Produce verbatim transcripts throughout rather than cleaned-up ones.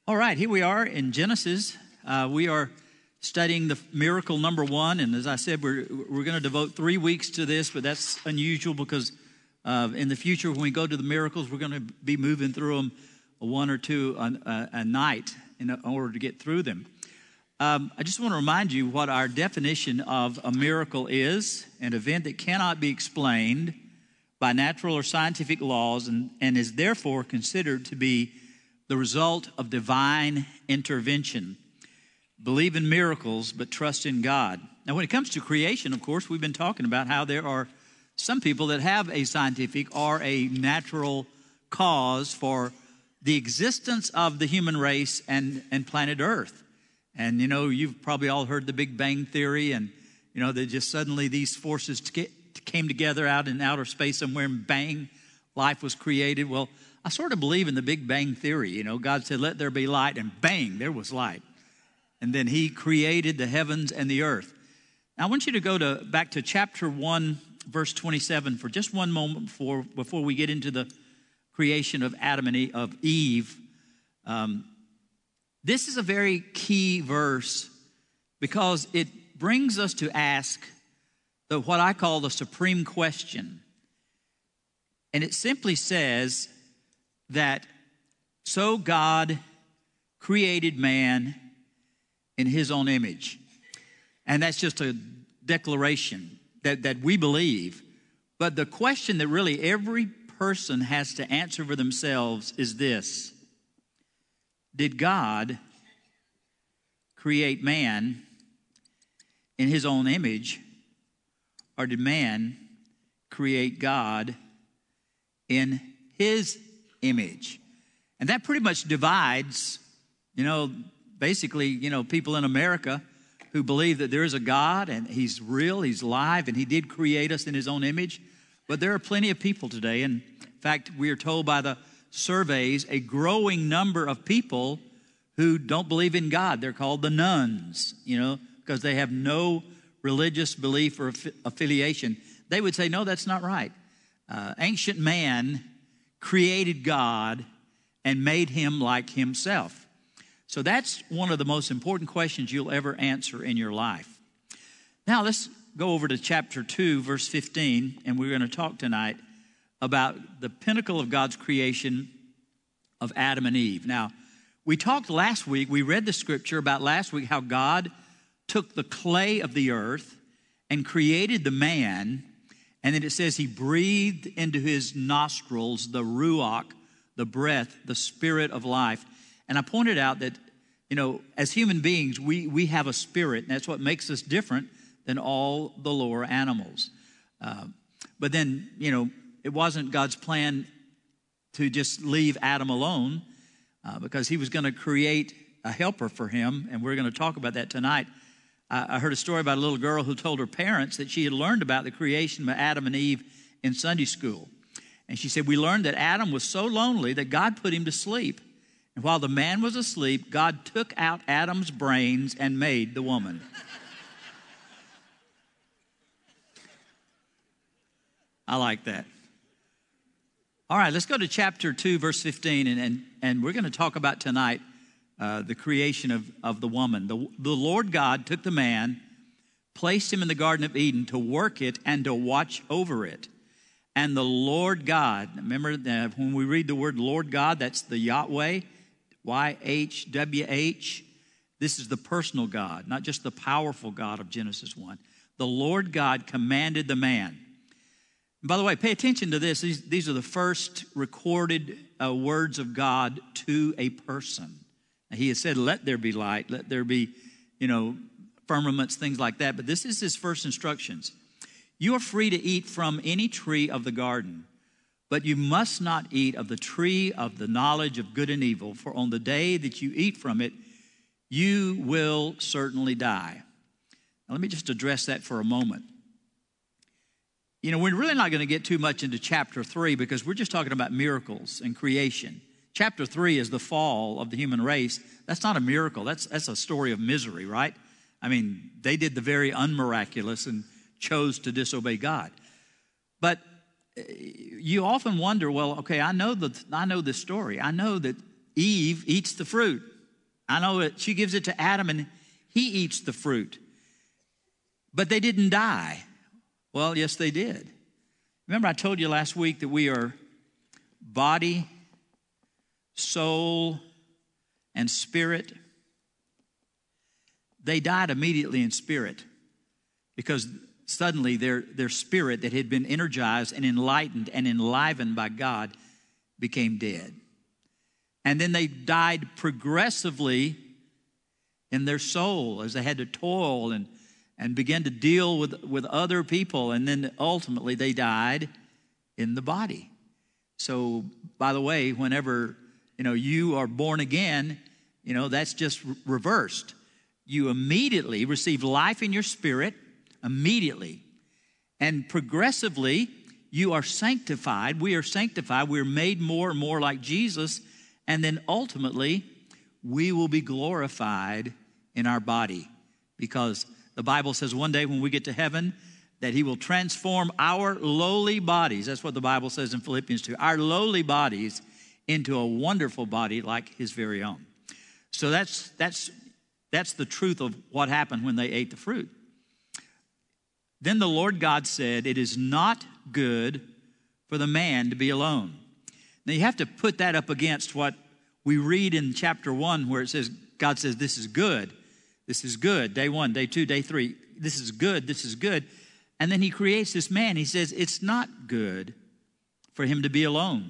All right, here we are in Genesis. Uh, we are studying the miracle number one, and as I said, we're we're going to devote three weeks to this, but that's unusual because uh, in the future, when we go to the miracles, we're going to be moving through them one or two a, a night in order to get through them. Um, I just want to remind you what our definition of a miracle is: an event that cannot be explained by natural or scientific laws and, and is therefore considered to be the result of divine intervention. Believe in miracles, but trust in God. Now, when it comes to creation, of course, we've been talking about how there are some people that have a scientific or a natural cause for the existence of the human race and, and planet Earth. And, you know, you've probably all heard the Big Bang Theory, and, you know, that just suddenly these forces t- came together out in outer space somewhere, and bang, life was created. Well, I sort of believe in the Big Bang Theory. You know, God said, let there be light, and bang, there was light. And then he created the heavens and the earth. Now, I want you to go to back to chapter one, verse twenty-seven for just one moment before, before we get into the creation of Adam and Eve. Of Eve. Um, this is a very key verse because it brings us to ask the, what I call the supreme question. And it simply says that so God created man in his own image. And that's just a declaration that, that we believe. But the question that really every person has to answer for themselves is this: did God create man in his own image, or did man create God in his image? And that pretty much divides, you know, basically, you know, people in America who believe that there is a God and he's real, he's alive, and he did create us in his own image. But there are plenty of people today, and in fact, we are told by the surveys, a growing number of people who don't believe in God. They're called the nones, you know, because they have no religious belief or affiliation. They would say, no, that's not right. Uh, ancient man created God and made him like himself. So that's one of the most important questions you'll ever answer in your life. Now let's go over to chapter two, verse fifteen, and we're going to talk tonight about the pinnacle of God's creation of Adam and Eve. Now, we talked last week, we read the scripture about last week how God took the clay of the earth and created the man, and then it says he breathed into his nostrils the ruach, the breath, the spirit of life. And I pointed out that, you know, as human beings, we, we have a spirit, and that's what makes us different than all the lower animals. Uh, but then, you know, it wasn't God's plan to just leave Adam alone uh, because he was going to create a helper for him, and we're going to talk about that tonight. I, I heard a story about a little girl who told her parents that she had learned about the creation of Adam and Eve in Sunday school. And she said, we learned that Adam was so lonely that God put him to sleep. And while the man was asleep, God took out Adam's brains and made the woman. I like that. All right, let's go to chapter two, verse fifteen, and, and, and we're going to talk about tonight uh, the creation of, of the woman. The, the Lord God took the man, placed him in the Garden of Eden to work it and to watch over it. And the Lord God, remember that when we read the word Lord God, that's the Yahweh, Y H W H. This is the personal God, not just the powerful God of Genesis one. The Lord God commanded the man. And by the way, pay attention to this. These, these are the first recorded uh, words of God to a person. Now, he has said, let there be light, let there be, you know, firmaments, things like that. But this is his first instructions. You are free to eat from any tree of the garden, but you must not eat of the tree of the knowledge of good and evil, for on the day that you eat from it, you will certainly die. Now, let me just address that for a moment. You know, we're really not going to get too much into chapter three because we're just talking about miracles and creation. Chapter three is the fall of the human race. That's not a miracle. That's, that's a story of misery, right? I mean, they did the very unmiraculous and chose to disobey God. But you often wonder, well, okay, I know the I know this story. I know that Eve eats the fruit. I know it, she gives it to Adam, and he eats the fruit. But they didn't die. Well, yes, they did. Remember I told you last week that we are body, soul, and spirit. They died immediately in spirit because suddenly their, their spirit that had been energized and enlightened and enlivened by God became dead. And then they died progressively in their soul as they had to toil and, and begin to deal with, with other people. And then ultimately they died in the body. So, by the way, whenever, you know, you are born again, you know, that's just re- reversed. You immediately receive life in your spirit, immediately. And progressively, you are sanctified. We are sanctified. We're made more and more like Jesus. And then ultimately, we will be glorified in our body. Because the Bible says one day when we get to heaven, that he will transform our lowly bodies. That's what the Bible says in Philippians two. Our lowly bodies into a wonderful body like his very own. So that's that's that's the truth of what happened when they ate the fruit. Then the Lord God said, it is not good for the man to be alone. Now you have to put that up against what we read in chapter one where it says, God says, this is good. This is good. Day one, day two, day three. This is good. This is good. And then he creates this man. He says, it's not good for him to be alone.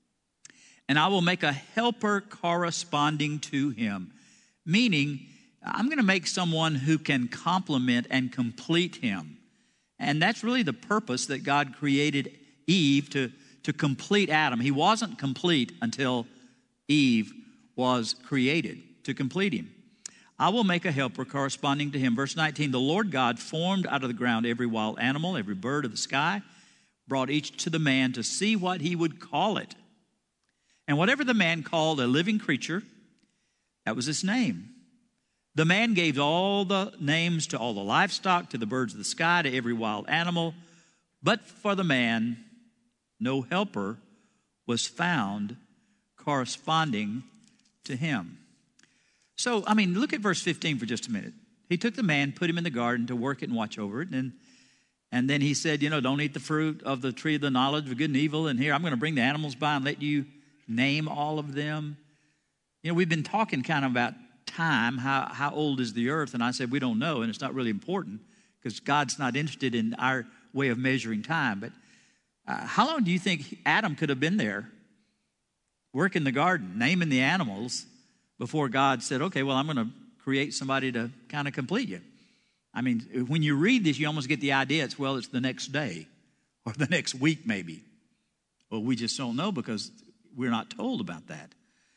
And I will make a helper corresponding to him. Meaning, I'm going to make someone who can complement and complete him. And that's really the purpose that God created Eve to, to complete Adam. He wasn't complete until Eve was created to complete him. I will make a helper corresponding to him. Verse nineteen, the Lord God formed out of the ground every wild animal, every bird of the sky, brought each to the man to see what he would call it. And whatever the man called a living creature, that was its name. The man gave all the names to all the livestock, to the birds of the sky, to every wild animal. But for the man, no helper was found corresponding to him. So, I mean, look at verse fifteen for just a minute. He took the man, put him in the garden to work it and watch over it. And, and then he said, you know, don't eat the fruit of the tree of the knowledge of good and evil. And here, I'm going to bring the animals by and let you name all of them. You know, we've been talking kind of about time, how, how old is the earth? And I said, we don't know, and it's not really important because God's not interested in our way of measuring time. But uh, how long do you think Adam could have been there working the garden, naming the animals, before God said, okay, well, I'm going to create somebody to kind of complete you? I mean, when you read this, you almost get the idea it's, well, it's the next day or the next week maybe. Well, we just don't know because we're not told about that.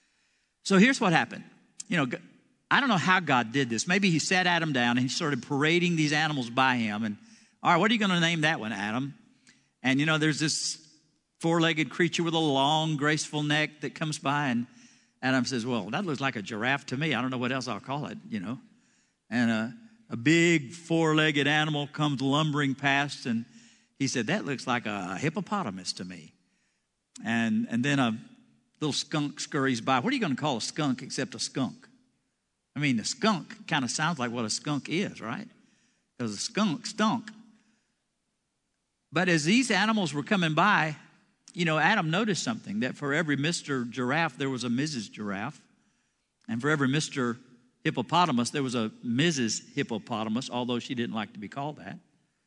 So here's what happened. You know, I don't know how God did this. Maybe he sat Adam down and he started parading these animals by him. And, all right, what are you going to name that one, Adam? And, you know, there's this four-legged creature with a long, graceful neck that comes by. And Adam says, well, that looks like a giraffe to me. I don't know what else I'll call it, you know. And a, a big four-legged animal comes lumbering past. And he said, that looks like a hippopotamus to me. And, and then a little skunk scurries by. What are you going to call a skunk except a skunk? I mean, the skunk kind of sounds like what a skunk is, right? Because a skunk stunk. But as these animals were coming by, you know, Adam noticed something, that for every Mister Giraffe, there was a Missus Giraffe. And for every Mister Hippopotamus, there was a Missus Hippopotamus, although she didn't like to be called that.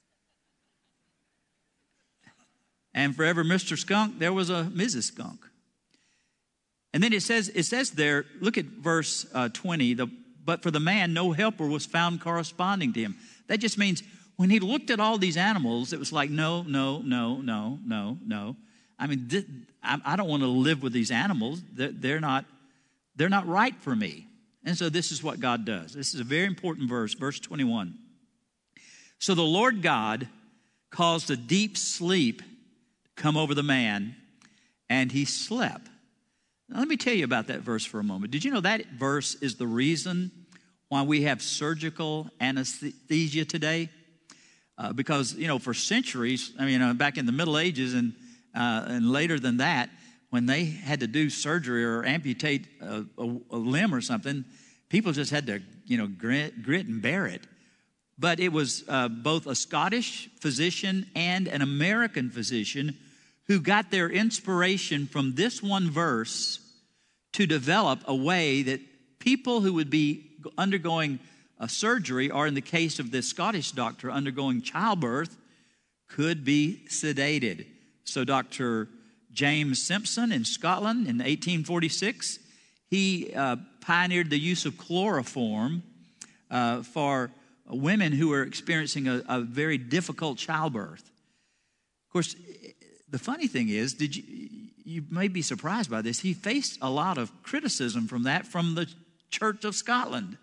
And for every Mister Skunk, there was a Missus Skunk. And then it says, it says there, look at verse uh, twenty, the, but for the man, no helper was found corresponding to him. That just means when he looked at all these animals, it was like, no, no, no, no, no, no. I mean, th- I, I don't want to live with these animals. They're, they're not, they're not right for me. And so this is what God does. This is a very important verse, verse twenty-one. So the Lord God caused a deep sleep to come over the man, and he slept. Now, let me tell you about that verse for a moment. Did you know that verse is the reason why we have surgical anesthesia today? Uh, because, you know, for centuries, I mean, uh, back in the Middle Ages and uh, and later than that, when they had to do surgery or amputate a, a, a limb or something, people just had to, you know, grit, grit and bear it. But it was uh, both a Scottish physician and an American physician who got their inspiration from this one verse to develop a way that people who would be undergoing a surgery, or in the case of this Scottish doctor undergoing childbirth, could be sedated. So Doctor James Simpson in Scotland in eighteen forty-six, he uh, pioneered the use of chloroform uh, for women who were experiencing a, a very difficult childbirth. Of course, the funny thing is, did you, you may be surprised by this, he faced a lot of criticism from that from the Church of Scotland.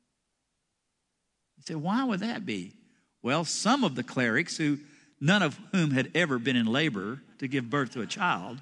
You say, why would that be? Well, some of the clerics, who none of whom had ever been in labor to give birth to a child,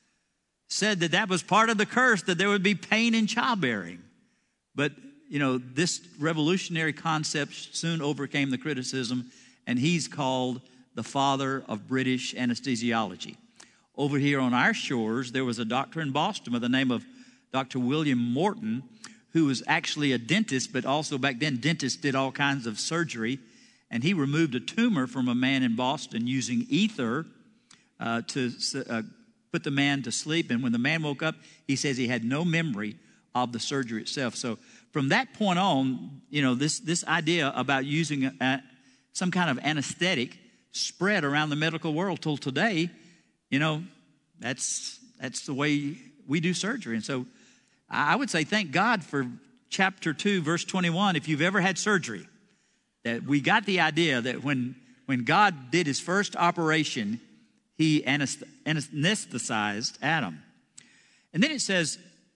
said that that was part of the curse, that there would be pain in childbearing. But, you know, this revolutionary concept soon overcame the criticism, and he's called the father of British anesthesiology. Over here on our shores, there was a doctor in Boston by the name of Doctor William Morton, who was actually a dentist, but also back then dentists did all kinds of surgery. And he removed a tumor from a man in Boston using ether uh, to uh, put the man to sleep. And when the man woke up, he says he had no memory of the surgery itself. So from that point on, you know, this, this idea about using a, a, some kind of anesthetic spread around the medical world till today. You know, that's that's the way we do surgery. And so I would say thank God for chapter two, verse twenty-one, if you've ever had surgery, that we got the idea that when, when God did his first operation, he anesthetized Adam. And then it says,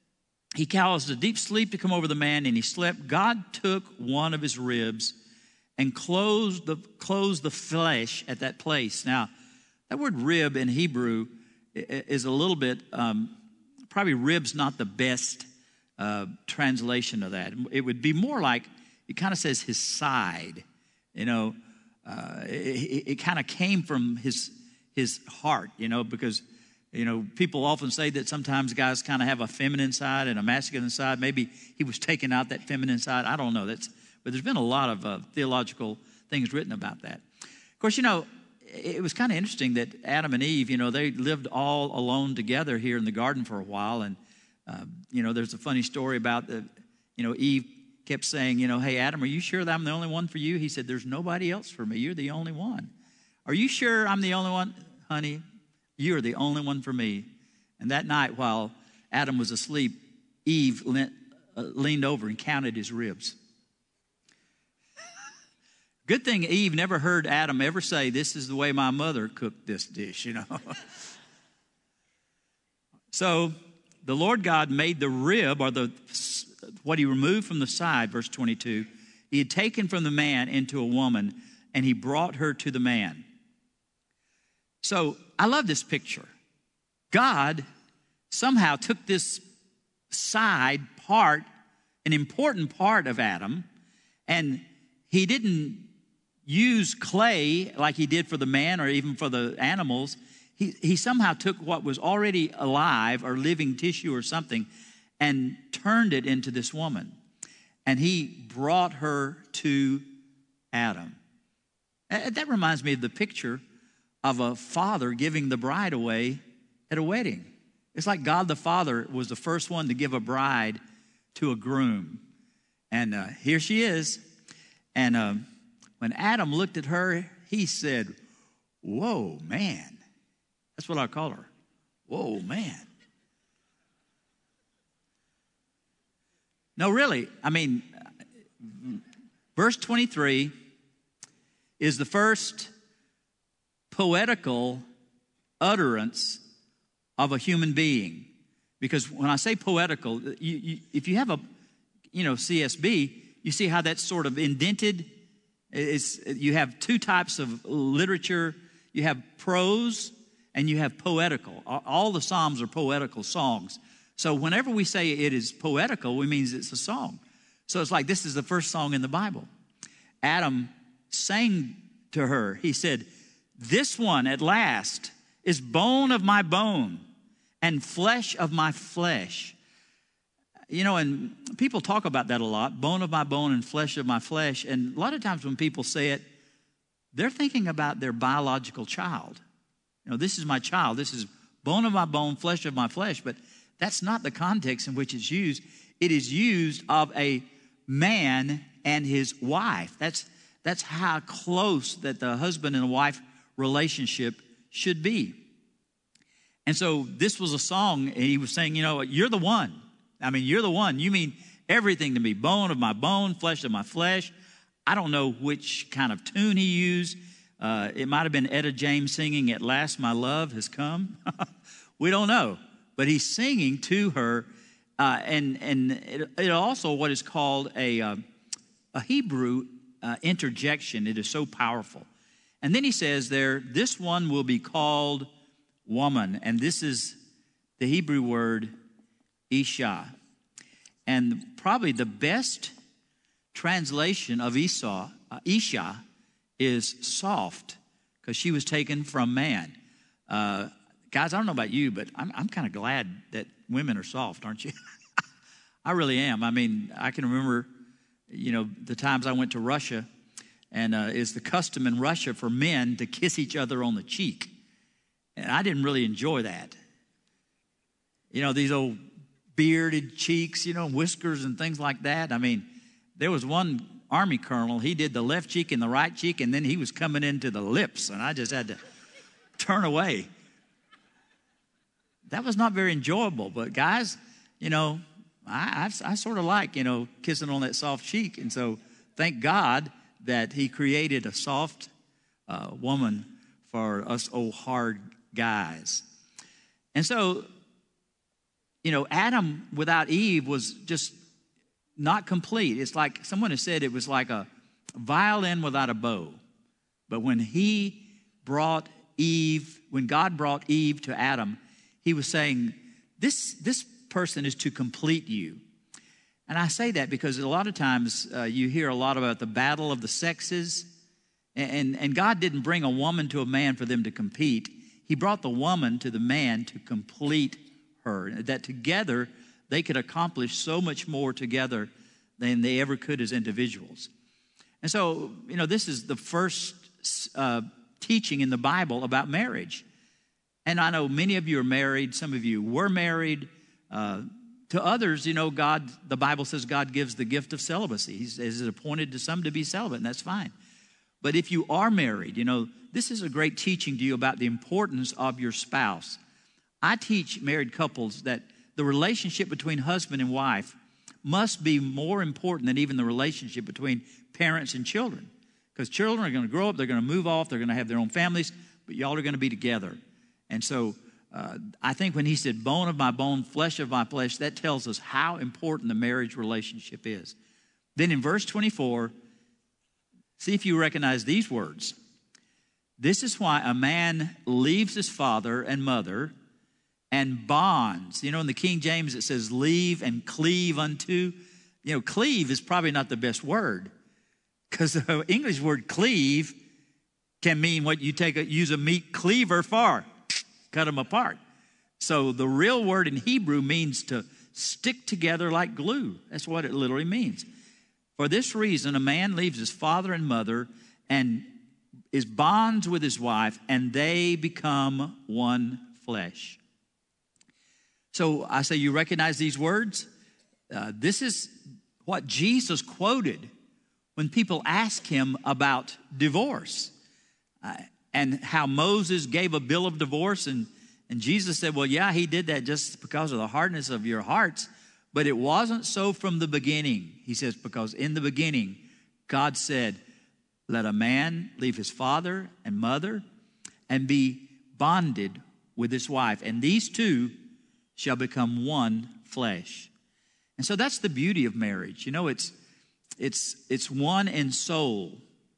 he caused a deep sleep to come over the man, and he slept. God took one of his ribs and closed the, closed the flesh at that place. Now, that word rib in Hebrew is a little bit, um, probably rib's not the best uh, translation of that. It would be more like, it kind of says his side, you know, uh, it, it kind of came from his his heart, you know, because, you know, people often say that sometimes guys kind of have a feminine side and a masculine side. Maybe he was taking out that feminine side. I don't know. That's, but there's been a lot of uh, theological things written about that. Of course, you know, it was kind of interesting that Adam and Eve, you know, they lived all alone together here in the garden for a while. And, uh, you know, there's a funny story about, the, you know, Eve kept saying, you know, hey, Adam, are you sure that I'm the only one for you? He said, there's nobody else for me. You're the only one. Are you sure I'm the only one? Honey, you're the only one for me. And that night while Adam was asleep, Eve leaned, uh, leaned over and counted his ribs. Good thing Eve never heard Adam ever say, this is the way my mother cooked this dish, you know. So the Lord God made the rib, or the what he removed from the side, verse twenty-two, he had taken from the man into a woman, and he brought her to the man. So I love this picture. God somehow took this side part, an important part of Adam, and he didn't use clay like he did for the man or even for the animals. He, he somehow took what was already alive or living tissue or something and turned it into this woman. And he brought her to Adam. And that reminds me of the picture of a father giving the bride away at a wedding. It's like God the Father was the first one to give a bride to a groom. And uh, here she is. And uh, when Adam looked at her, he said, whoa, man. That's what I call her. Whoa, man. No, really. I mean, verse twenty-three is the first poetical utterance of a human being. Because when I say poetical, you, you, if you have a, you know, C S B, you see how that's sort of indented. It's, you have two types of literature. You have prose and you have poetical. All the Psalms are poetical songs. So whenever we say it is poetical, it means it's a song. So it's like this is the first song in the Bible. Adam sang to her. He said, this one at last is bone of my bone and flesh of my flesh. You know, and people talk about that a lot, bone of my bone and flesh of my flesh. And a lot of times when people say it, they're thinking about their biological child. You know, this is my child. This is bone of my bone, flesh of my flesh. But that's not the context in which it's used. It is used of a man and his wife. That's, that's how close that the husband and wife relationship should be. And so this was a song, and he was saying, you know, you're the one. I mean, you're the one. You mean everything to me, bone of my bone, flesh of my flesh. I don't know which kind of tune he used. Uh, it might have been Etta James singing, "At Last My Love Has Come." We don't know. But he's singing to her. Uh, and and it, it also what is called a, uh, a Hebrew uh, interjection. It is so powerful. And then he says there, this one will be called woman. And this is the Hebrew word Isha. And probably the best translation of Esau, uh, Isha is soft, because she was taken from man. Uh, guys, I don't know about you, but I'm, I'm kind of glad that women are soft, aren't you? I really am. I mean, I can remember, you know, the times I went to Russia, and uh, it's the custom in Russia for men to kiss each other on the cheek. And I didn't really enjoy that. You know, these old bearded cheeks, you know, whiskers and things like that. I mean, there was one Army colonel, he did the left cheek and the right cheek, and then he was coming into the lips, and I just had to turn away. That was not very enjoyable, but guys, you know, I, I, I sort of like, you know, kissing on that soft cheek, and so thank God that he created a soft uh, woman for us old hard guys. And so, you know, Adam without Eve was just not complete. It's like someone has said it was like a violin without a bow. But when he brought Eve, when God brought Eve to Adam, he was saying, this, this person is to complete you. And I say that because a lot of times uh, you hear a lot about the battle of the sexes. And, and God didn't bring a woman to a man for them to compete. He brought the woman to the man to complete her. That together they could accomplish so much more together than they ever could as individuals. And so, you know, this is the first uh, teaching in the Bible about marriage. And I know many of you are married. Some of you were married. Uh, to others, you know, God, the Bible says God gives the gift of celibacy. He's, he's appointed to some to be celibate, and that's fine. But if you are married, you know, this is a great teaching to you about the importance of your spouse. I teach married couples that the relationship between husband and wife must be more important than even the relationship between parents and children. Because children are going to grow up, they're going to move off, they're going to have their own families, but y'all are going to be together. And so uh, I think when he said bone of my bone, flesh of my flesh, that tells us how important the marriage relationship is. Then in verse twenty-four, see if you recognize these words. This is why a man leaves his father and mother and bonds. You know, in the King James, it says leave and cleave unto. You know, cleave is probably not the best word, because the English word cleave can mean what you take a, use a meat cleaver for, cut them apart. So the real word in Hebrew means to stick together like glue. That's what it literally means. For this reason, a man leaves his father and mother and is bonds with his wife, and they become one flesh. So I say, you recognize these words? Uh, this is what Jesus quoted when people asked him about divorce uh, and how Moses gave a bill of divorce. And, and Jesus said, well, yeah, he did that just because of the hardness of your hearts. But it wasn't so from the beginning. He says, because in the beginning, God said, let a man leave his father and mother and be bonded with his wife. And these two shall become one flesh. And so that's the beauty of marriage. You know, it's it's it's one in soul,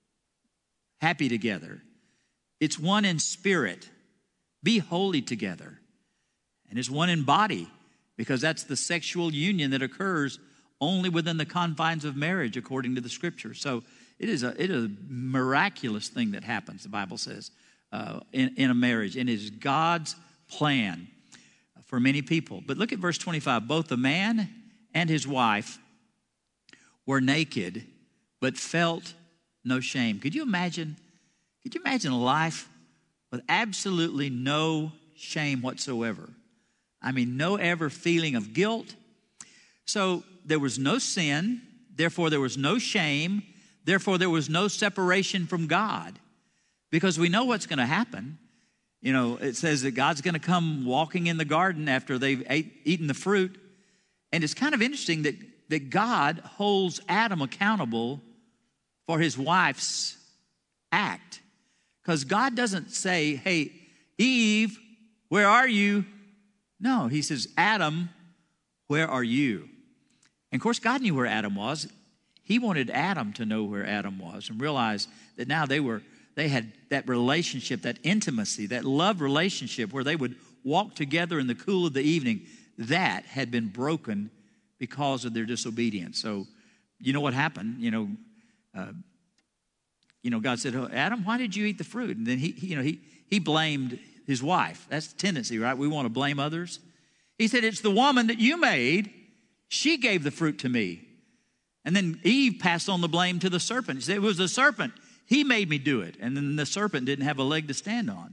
happy together. It's one in spirit, be holy together. And it's one in body, because that's the sexual union that occurs only within the confines of marriage, according to the Scripture. So it is a it is a miraculous thing that happens, the Bible says, uh, in, in a marriage. And it is God's plan for many people. But look at verse twenty-five. Both the man and his wife were naked, but felt no shame. Could you imagine? Could you imagine a life with absolutely no shame whatsoever? I mean, no ever feeling of guilt. So there was no sin, therefore there was no shame, therefore there was no separation from God. Because we know what's going to happen. You know, it says that God's going to come walking in the garden after they've ate, eaten the fruit. And it's kind of interesting that, that God holds Adam accountable for his wife's act. Because God doesn't say, hey, Eve, where are you? No, he says, Adam, where are you? And of course, God knew where Adam was. He wanted Adam to know where Adam was and realize that now they were, they had that relationship, that intimacy, that love relationship where they would walk together in the cool of the evening. That had been broken because of their disobedience. So, you know what happened? You know, uh, you know, God said, oh, Adam, why did you eat the fruit? And then he, he, you know, he he blamed his wife. That's the tendency, right? We want to blame others. He said, it's the woman that you made. She gave the fruit to me. And then Eve passed on the blame to the serpent. She said, it was the serpent. He made me do it. And then the serpent didn't have a leg to stand on.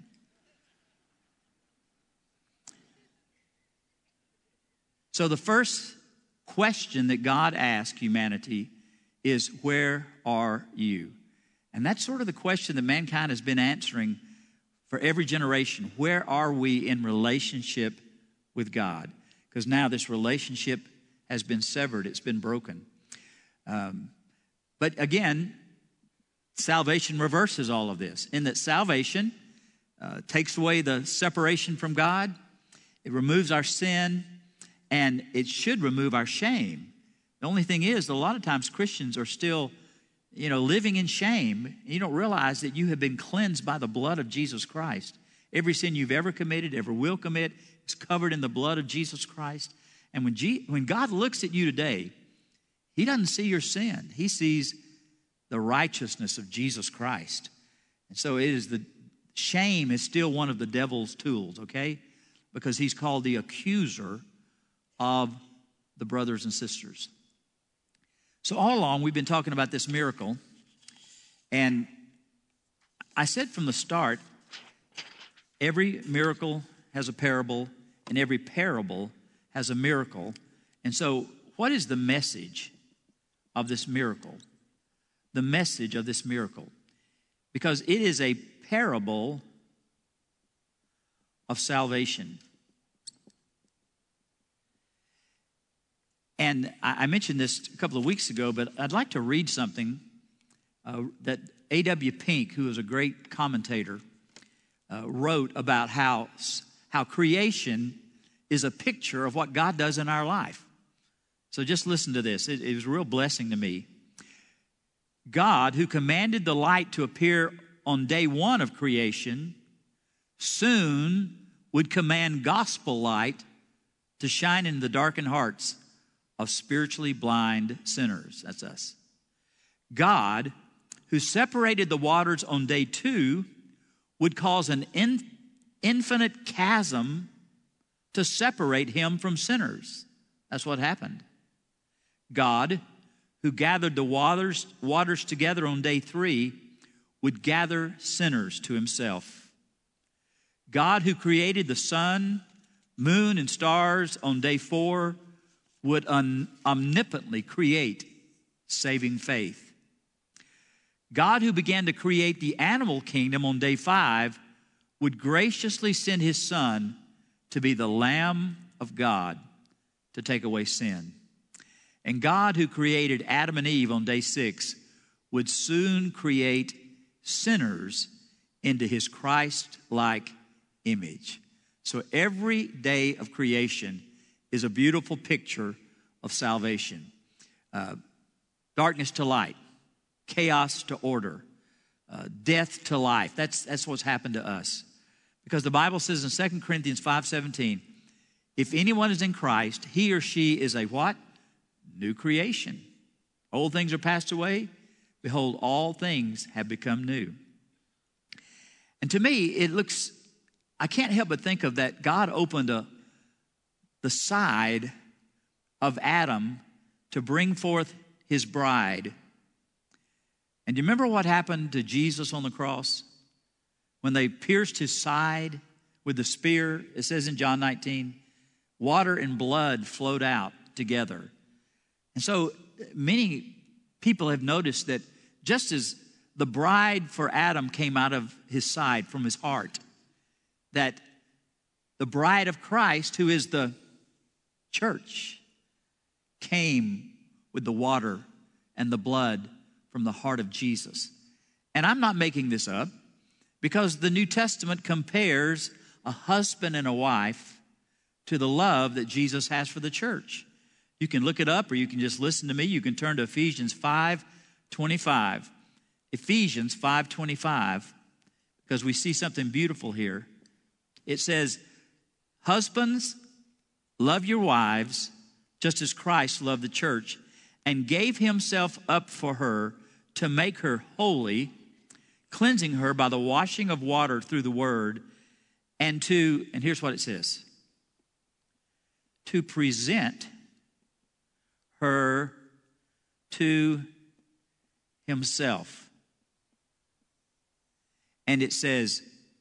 So the first question that God asked humanity is, where are you? And that's sort of the question that mankind has been answering for every generation. Where are we in relationship with God? Because now this relationship has been severed. It's been broken. Um, but again, salvation reverses all of this, in that salvation uh, takes away the separation from God. It removes our sin, and it should remove our shame. The only thing is, a lot of times Christians are still, you know, living in shame. You don't realize that you have been cleansed by the blood of Jesus Christ. Every sin you've ever committed, ever will commit, is covered in the blood of Jesus Christ. And when, G- when God looks at you today, he doesn't see your sin. He sees the righteousness of Jesus Christ. And so it is the shame is still one of the devil's tools, okay? Because he's called the accuser of the brothers and sisters. So all along, we've been talking about this miracle. And I said from the start, every miracle has a parable, and every parable has a miracle. And so what is the message of this miracle? The message of this miracle. Because it is a parable of salvation. And I mentioned this a couple of weeks ago, but I'd like to read something uh, that A W Pink, who is a great commentator, uh, wrote about how, how creation is a picture of what God does in our life. So just listen to this. It, it was a real blessing to me. God, who commanded the light to appear on day one of creation, soon would command gospel light to shine in the darkened hearts of spiritually blind sinners. That's us. God, who separated the waters on day two, would cause an in, infinite chasm to separate him from sinners. That's what happened. God, who gathered the waters, waters together on day three, would gather sinners to himself. God, who created the sun, moon, and stars on day four, would un- omnipotently create saving faith. God, who began to create the animal kingdom on day five, would graciously send his Son to be the Lamb of God to take away sin. And God, who created Adam and Eve on day six, would soon create sinners into his Christ-like image. So every day of creation is a beautiful picture of salvation. Uh, darkness to light, chaos to order, uh, death to life. That's, that's what's happened to us. Because the Bible says in Second Corinthians five seventeen, if anyone is in Christ, he or she is a what? New creation. Old things are passed away. Behold, all things have become new. And to me, it looks, I can't help but think of that God opened a, the side of Adam to bring forth his bride. And do you remember what happened to Jesus on the cross? When they pierced his side with the spear, it says in John nineteen, water and blood flowed out together. And so many people have noticed that just as the bride for Adam came out of his side, from his heart, that the bride of Christ, who is the church, came with the water and the blood from the heart of Jesus. And I'm not making this up, because the New Testament compares a husband and a wife to the love that Jesus has for the church. You can look it up, or you can just listen to me. You can turn to Ephesians five twenty-five. Ephesians five twenty-five, because we see something beautiful here. It says, husbands, love your wives, just as Christ loved the church and gave himself up for her to make her holy, cleansing her by the washing of water through the word, and to, and here's what it says, to present her to himself. And it says,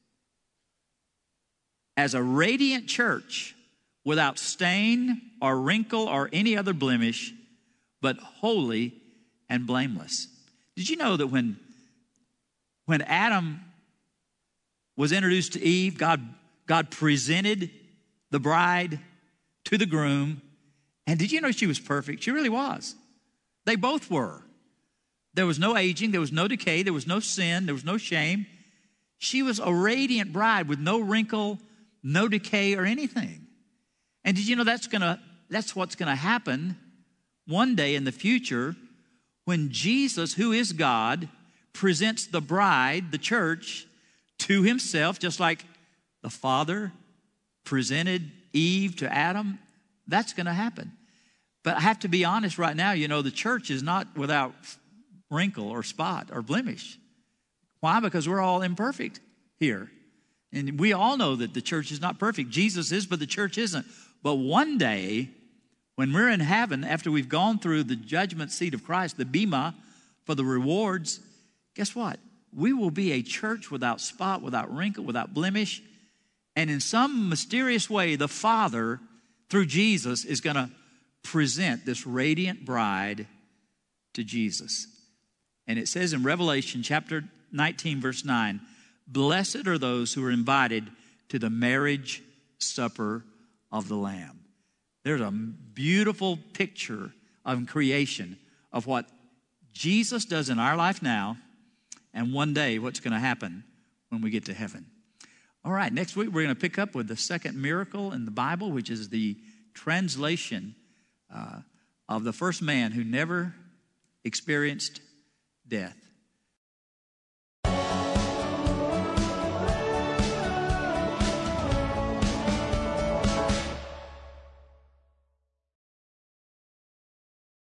as a radiant church, without stain or wrinkle or any other blemish, but holy and blameless. Did you know that when, when Adam was introduced to Eve, God, God presented the bride to the groom? And did you know she was perfect? She really was. They both were. There was no aging, there was no decay, there was no sin, there was no shame. She was a radiant bride with no wrinkle, no decay or anything. And did you know that's gonna that's what's gonna happen one day in the future when Jesus, who is God, presents the bride, the church, to himself, just like the Father presented Eve to Adam. That's gonna happen. But I have to be honest right now, you know, the church is not without wrinkle or spot or blemish. Why? Because we're all imperfect here. And we all know that the church is not perfect. Jesus is, but the church isn't. But one day, when we're in heaven, after we've gone through the judgment seat of Christ, the bema, for the rewards, guess what? We will be a church without spot, without wrinkle, without blemish. And in some mysterious way, the Father, through Jesus, is going to present this radiant bride to Jesus. And it says in Revelation chapter nineteen, verse nine, blessed are those who are invited to the marriage supper of the Lamb. There's a beautiful picture of creation of what Jesus does in our life now, and one day what's going to happen when we get to heaven. All right, next week we're going to pick up with the second miracle in the Bible, which is the translation uh, of the first man who never experienced death.